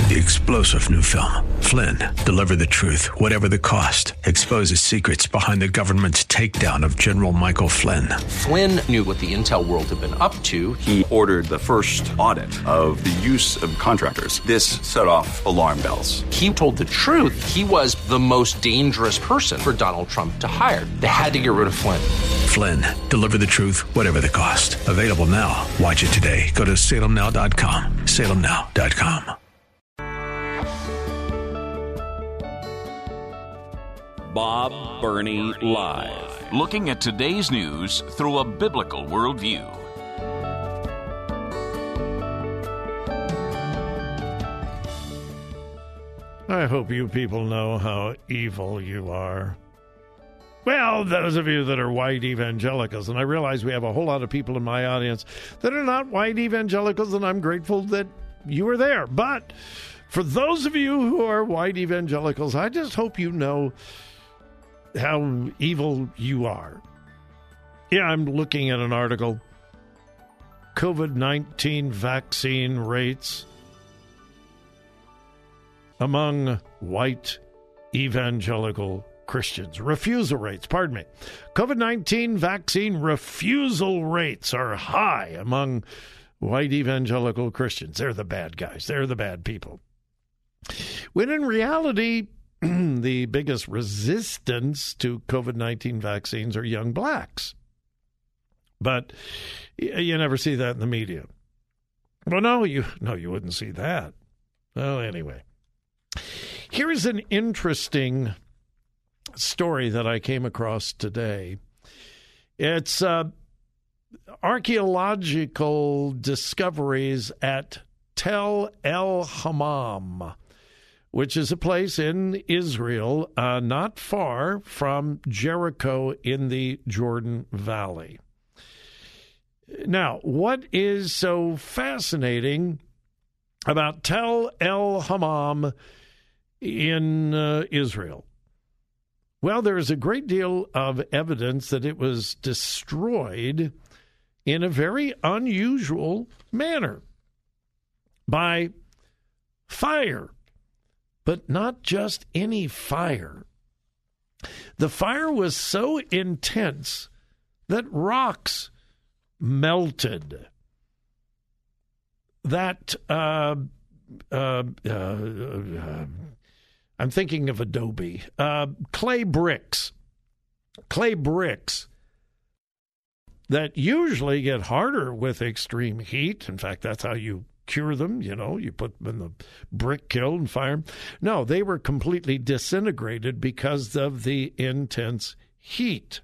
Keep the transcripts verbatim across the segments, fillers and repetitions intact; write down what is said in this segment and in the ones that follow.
The explosive new film, Flynn, deliver the truth, whatever the cost, exposes secrets behind the government's takedown of General Michael Flynn. Flynn knew what the intel world had been up to. He ordered the first audit of the use of contractors. This set off alarm bells. He told the truth. He was the most dangerous person for Donald Trump to hire. They had to get rid of Flynn. Flynn, deliver the truth, whatever the cost. Available now. Watch it today. Go to salem now dot com. salem now dot com. Bob Burney Live. Looking at today's news through a biblical worldview. I hope you people know how evil you are. Well, those of you that are white evangelicals, and I realize we have a whole lot of people in my audience that are not white evangelicals, and I'm grateful that you are there. But for those of you who are white evangelicals, I just hope you know how evil you are. Yeah, I'm looking at an article. COVID nineteen vaccine rates among white evangelical Christians. Refusal rates, pardon me. COVID nineteen vaccine refusal rates are high among white evangelical Christians. They're the bad guys. They're the bad people. When in reality, the biggest resistance to COVID nineteen vaccines are young blacks. But you never see that in the media. Well, no, you no, you wouldn't see that. Well, anyway. Here's an interesting story that I came across today. It's uh, archaeological discoveries at Tel El Hammam, which is a place in Israel uh, not far from Jericho in the Jordan Valley. Now, what is so fascinating about Tel El Hammam in uh, Israel? Well, there is a great deal of evidence that it was destroyed in a very unusual manner by fire. But not just any fire. The fire was so intense that rocks melted. That, uh, uh, uh, uh, I'm thinking of adobe. Uh, clay bricks. Clay bricks that usually get harder with extreme heat. In fact, that's how you cure them, you know, you put them in the brick kiln and fire them. No, they were completely disintegrated because of the intense heat.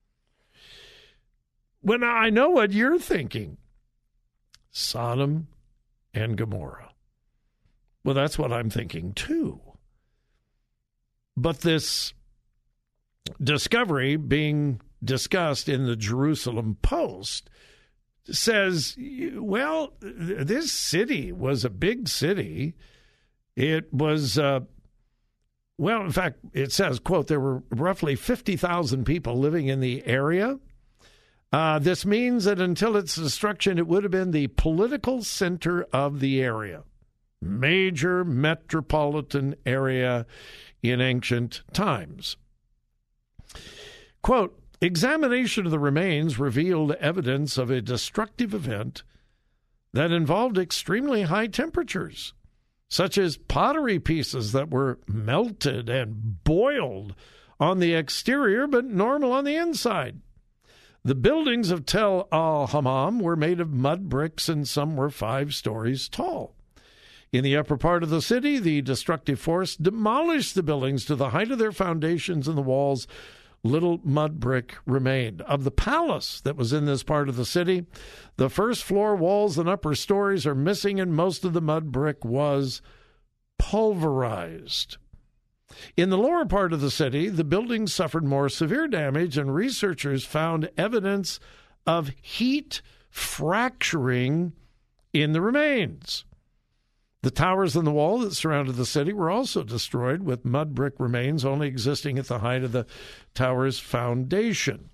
Well, now I know what you're thinking. Sodom and Gomorrah. Well, that's what I'm thinking too. But this discovery being discussed in the Jerusalem Post says, well, this city was a big city. It was, uh, well, in fact, it says, quote, there were roughly fifty thousand people living in the area. Uh, this means that until its destruction, it would have been the political center of the area. Major metropolitan area in ancient times. Quote, examination of the remains revealed evidence of a destructive event that involved extremely high temperatures, such as pottery pieces that were melted and boiled on the exterior but normal on the inside. The buildings of Tel El Hammam were made of mud bricks and some were five stories tall. In the upper part of the city, the destructive force demolished the buildings to the height of their foundations and the walls. Little mud brick remained. Of the palace that was in this part of the city, the first floor walls and upper stories are missing, and most of the mud brick was pulverized. In the lower part of the city, the buildings suffered more severe damage, and researchers found evidence of heat fracturing in the remains. The towers and the wall that surrounded the city were also destroyed, with mud brick remains only existing at the height of the tower's foundation.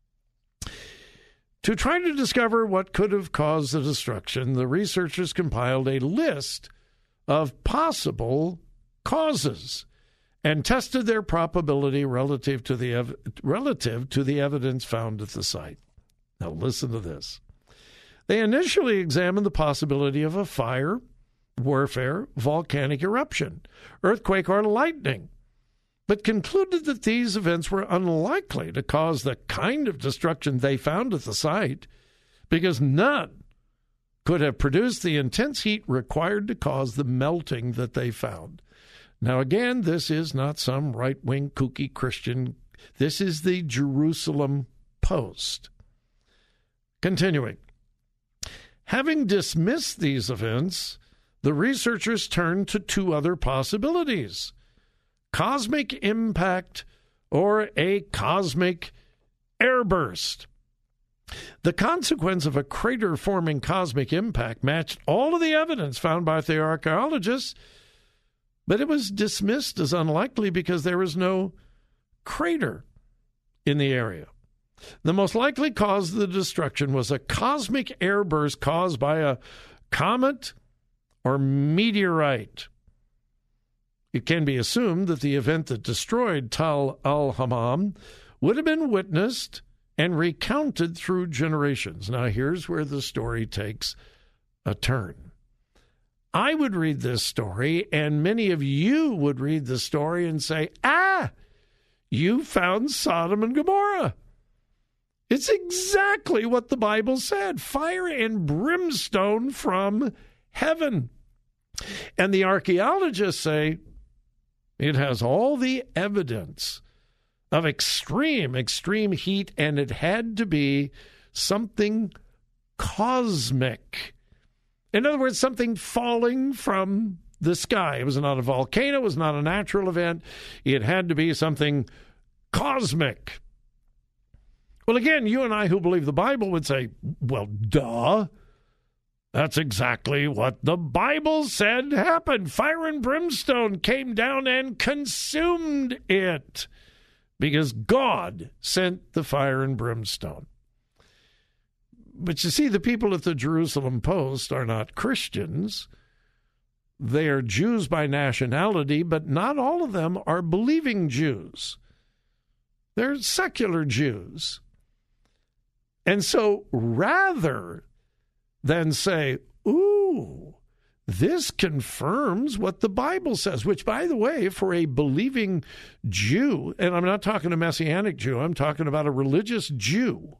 To try to discover what could have caused the destruction, the researchers compiled a list of possible causes and tested their probability relative to the ev- relative to the evidence found at the site. Now listen to this. They initially examined the possibility of a fire, warfare, volcanic eruption, earthquake, or lightning, but concluded that these events were unlikely to cause the kind of destruction they found at the site, because none could have produced the intense heat required to cause the melting that they found. Now, again, this is not some right-wing kooky Christian. This is the Jerusalem Post. Continuing. Having dismissed these events, the researchers turned to two other possibilities: cosmic impact or a cosmic airburst. The consequence of a crater-forming cosmic impact matched all of the evidence found by the archaeologists, but it was dismissed as unlikely because there was no crater in the area. The most likely cause of the destruction was a cosmic airburst caused by a comet or meteorite. It can be assumed that the event that destroyed Tal al-Hammam would have been witnessed and recounted through generations. Now, here's where the story takes a turn. I would read this story, and many of you would read the story and say, ah, you found Sodom and Gomorrah. It's exactly what the Bible said, fire and brimstone from heaven. And the archaeologists say it has all the evidence of extreme, extreme heat, and it had to be something cosmic. In other words, something falling from the sky. It was not a volcano. It was not a natural event. It had to be something cosmic. Well, again, you and I who believe the Bible would say, well, duh. That's exactly what the Bible said happened. Fire and brimstone came down and consumed it because God sent the fire and brimstone. But you see, the people at the Jerusalem Post are not Christians. They are Jews by nationality, but not all of them are believing Jews. They're secular Jews. And so rather than say, ooh, this confirms what the Bible says, which, by the way, for a believing Jew, and I'm not talking a Messianic Jew, I'm talking about a religious Jew,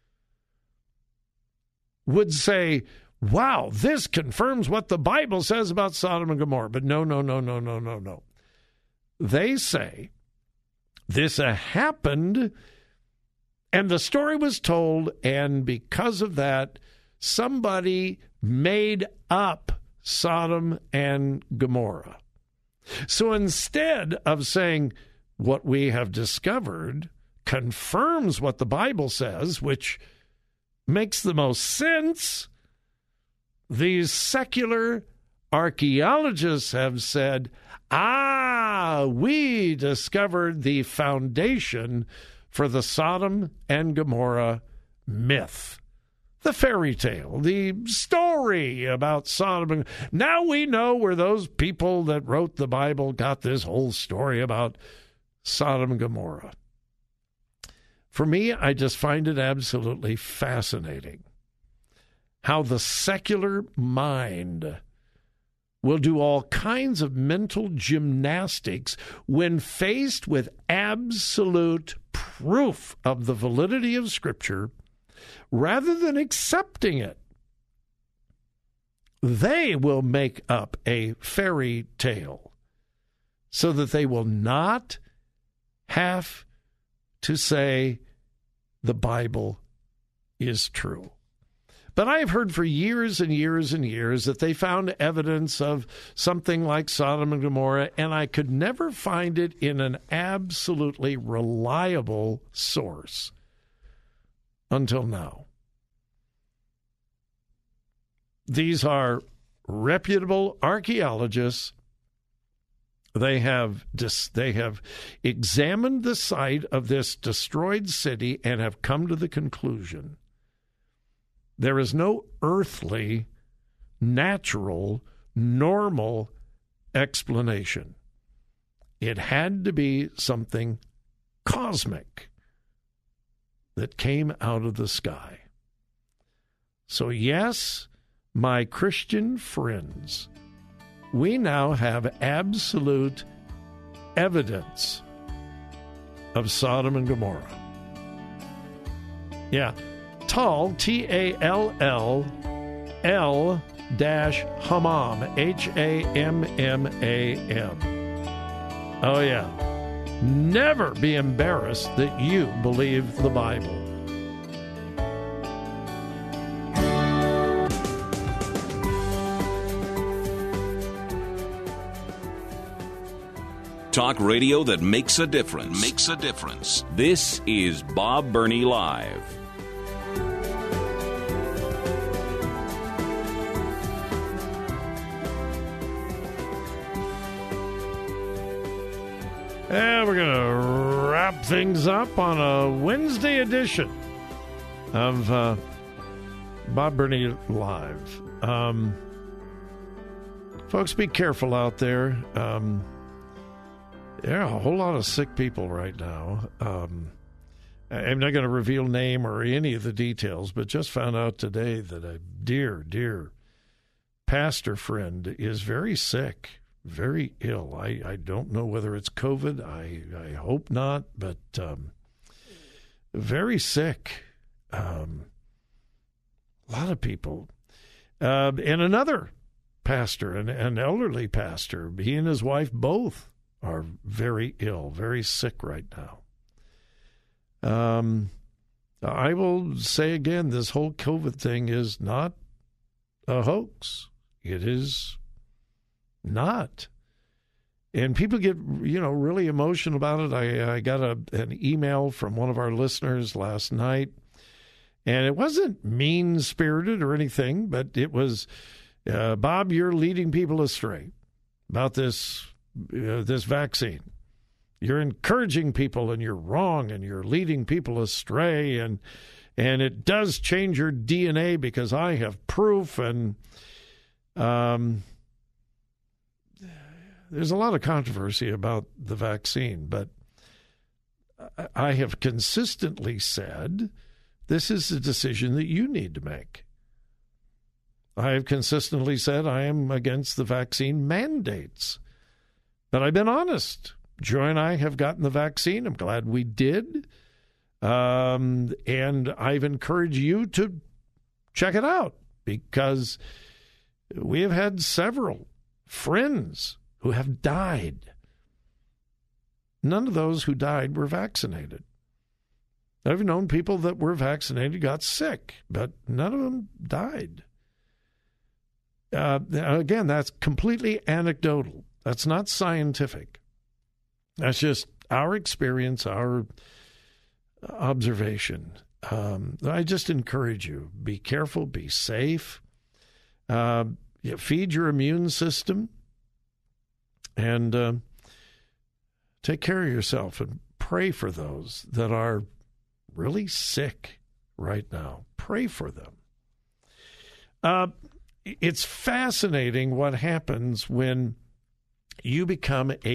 would say, wow, this confirms what the Bible says about Sodom and Gomorrah. But no, no, no, no, no, no, no. They say this uh, happened, and the story was told, and because of that, somebody made up Sodom and Gomorrah. So instead of saying what we have discovered confirms what the Bible says, which makes the most sense, these secular archaeologists have said, ah, we discovered the foundation for the Sodom and Gomorrah myth. The fairy tale, the story about Sodom. And now we know where those people that wrote the Bible got this whole story about Sodom and Gomorrah. For me, I just find it absolutely fascinating how the secular mind will do all kinds of mental gymnastics when faced with absolute proof of the validity of Scripture. Rather than accepting it, they will make up a fairy tale so that they will not have to say the Bible is true. But I have heard for years and years and years that they found evidence of something like Sodom and Gomorrah, and I could never find it in an absolutely reliable source until now. These are reputable archaeologists. They have dis- they have examined the site of this destroyed city and have come to the conclusion there is no earthly, natural, normal explanation. It had to be something cosmic that came out of the sky. So yes, my Christian friends, we now have absolute evidence of Sodom and Gomorrah. Yeah, Tal, T A L L, L dash Hammam, H A M M A M. Oh yeah, never be embarrassed that you believe the Bible. Talk radio that makes a difference. Makes a difference. This is Bob Burney Live. And we're going to wrap things up on a Wednesday edition of uh, Bob Burney Live. Um, folks, be careful out there. Um, there are a whole lot of sick people right now. Um, I'm not going to reveal name or any of the details, but just found out today that a dear, dear pastor friend is very sick. Very ill. I, I don't know whether it's COVID. I, I hope not, but um, very sick. Um, a lot of people. Uh, and another pastor, an, an elderly pastor, he and his wife both are very ill, very sick right now. Um, I will say again, this whole COVID thing is not a hoax. It is not. And people get, you know, really emotional about it. I, I got a, an email from one of our listeners last night, and it wasn't mean-spirited or anything, but it was, uh, Bob, you're leading people astray about this uh, this vaccine. You're encouraging people, and you're wrong, and you're leading people astray, and and it does change your D N A because I have proof, and um. There's a lot of controversy about the vaccine, but I have consistently said this is a decision that you need to make. I have consistently said I am against the vaccine mandates, but I've been honest. Joy and I have gotten the vaccine. I'm glad we did. Um, and I've encouraged you to check it out because we have had several friends who have died. None of those who died were vaccinated. I've known people that were vaccinated got sick, but none of them died. Uh, again, that's completely anecdotal. That's not scientific. That's just our experience, our observation. Um, I just encourage you, be careful, be safe, uh, feed your immune system, and uh, take care of yourself and pray for those that are really sick right now. Pray for them. Uh, it's fascinating what happens when you become a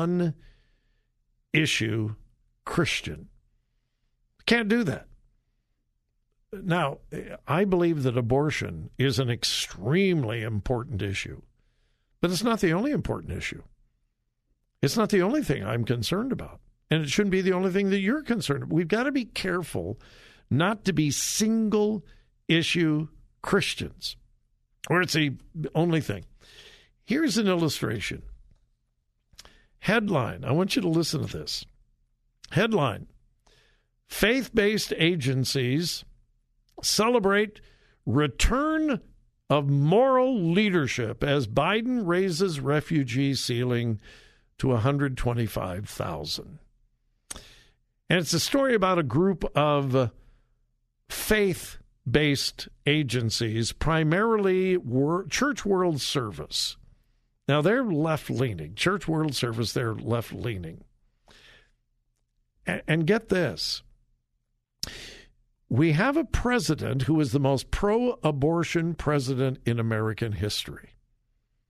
one-issue Christian. Can't do that. Now, I believe that abortion is an extremely important issue. But it's not the only important issue. It's not the only thing I'm concerned about. And it shouldn't be the only thing that you're concerned about. We've got to be careful not to be single-issue Christians, where it's the only thing. Here's an illustration. Headline. I want you to listen to this. Headline. Faith-based agencies celebrate return of moral leadership as Biden raises refugee ceiling to one hundred twenty-five thousand. And it's a story about a group of faith-based agencies, primarily Church World Service. Now, they're left-leaning. Church World Service, they're left-leaning. And get this. We have a president who is the most pro-abortion president in American history.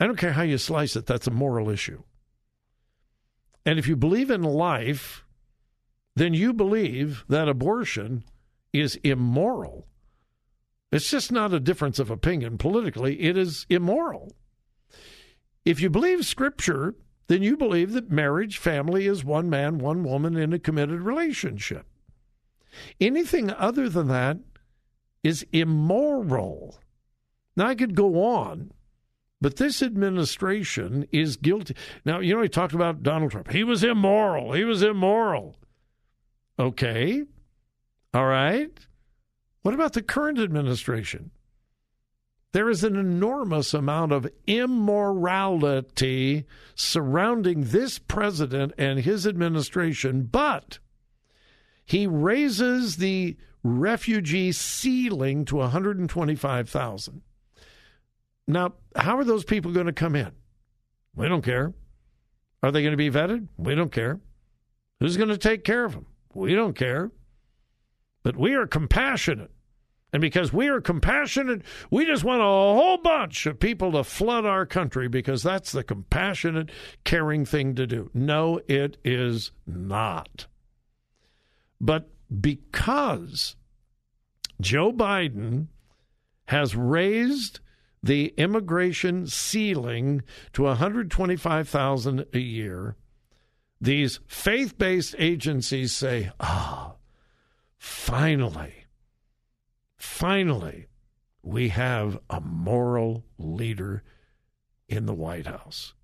I don't care how you slice it, that's a moral issue. And if you believe in life, then you believe that abortion is immoral. It's just not a difference of opinion politically. It is immoral. If you believe Scripture, then you believe that marriage, family is one man, one woman in a committed relationship. Anything other than that is immoral. Now, I could go on, but this administration is guilty. Now, you know, he talked about Donald Trump. He was immoral. He was immoral. Okay. All right. What about the current administration? There is an enormous amount of immorality surrounding this president and his administration, but he raises the refugee ceiling to one hundred twenty-five thousand. Now, how are those people going to come in? We don't care. Are they going to be vetted? We don't care. Who's going to take care of them? We don't care. But we are compassionate. And because we are compassionate, we just want a whole bunch of people to flood our country because that's the compassionate, caring thing to do. No, it is not. But because Joe Biden has raised the immigration ceiling to one hundred twenty-five thousand dollars a year, these faith-based agencies say, ah, finally, finally, we have a moral leader in the White House.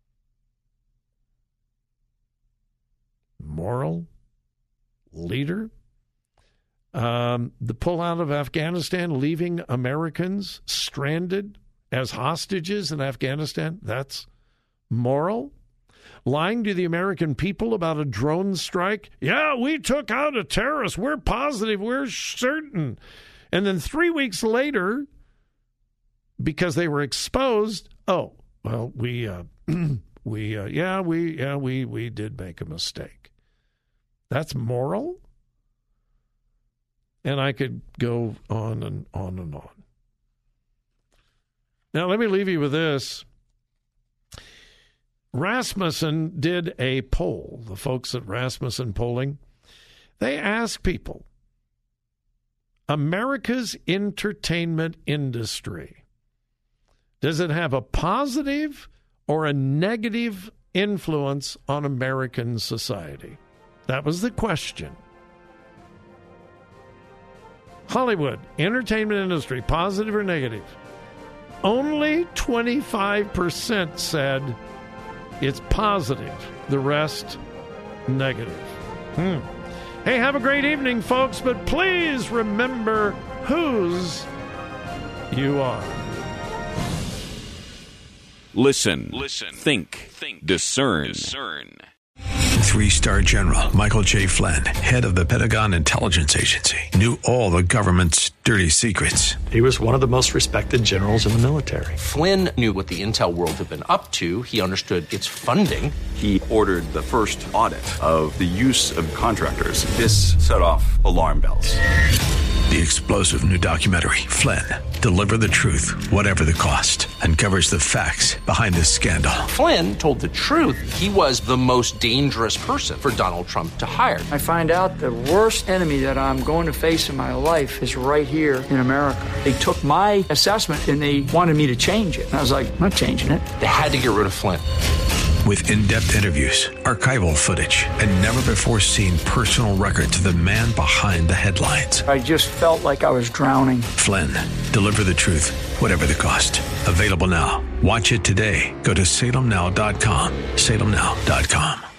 Moral leader? Um, the pullout of Afghanistan, leaving Americans stranded as hostages in Afghanistan, that's moral? Lying to the American people about a drone strike? Yeah, we took out a terrorist. We're positive. We're certain. And then three weeks later, because they were exposed, oh, well, we, uh, we, uh, yeah, we, yeah, we, we did make a mistake. That's moral? And I could go on and on and on. Now, let me leave you with this. Rasmussen did a poll, the folks at Rasmussen Polling. They asked people, America's entertainment industry, does it have a positive or a negative influence on American society? That was the question. Hollywood, entertainment industry, positive or negative? Only twenty-five percent said it's positive. The rest, negative. Hmm. Hey, have a great evening, folks, but please remember whose you are. Listen, Listen. Think, Think. Discern. Discern. Three-star General Michael J. Flynn, head of the Pentagon Intelligence Agency, knew all the government's dirty secrets. He was one of the most respected generals in the military. Flynn knew what the intel world had been up to. He understood its funding. He ordered the first audit of the use of contractors. This set off alarm bells. The explosive new documentary, Flynn, Deliver the Truth, Whatever the Cost, uncovers the facts behind this scandal. Flynn told the truth. He was the most dangerous person for Donald Trump to hire. I find out the worst enemy that I'm going to face in my life is right here in America. They took my assessment and they wanted me to change it. And I was like, I'm not changing it. They had to get rid of Flynn. With in-depth interviews, archival footage, and never-before-seen personal records of the man behind the headlines. I just felt like I was drowning. Flynn, Deliver the Truth, Whatever the Cost. Available now. Watch it today. Go to Salem Now dot com. Salem Now dot com.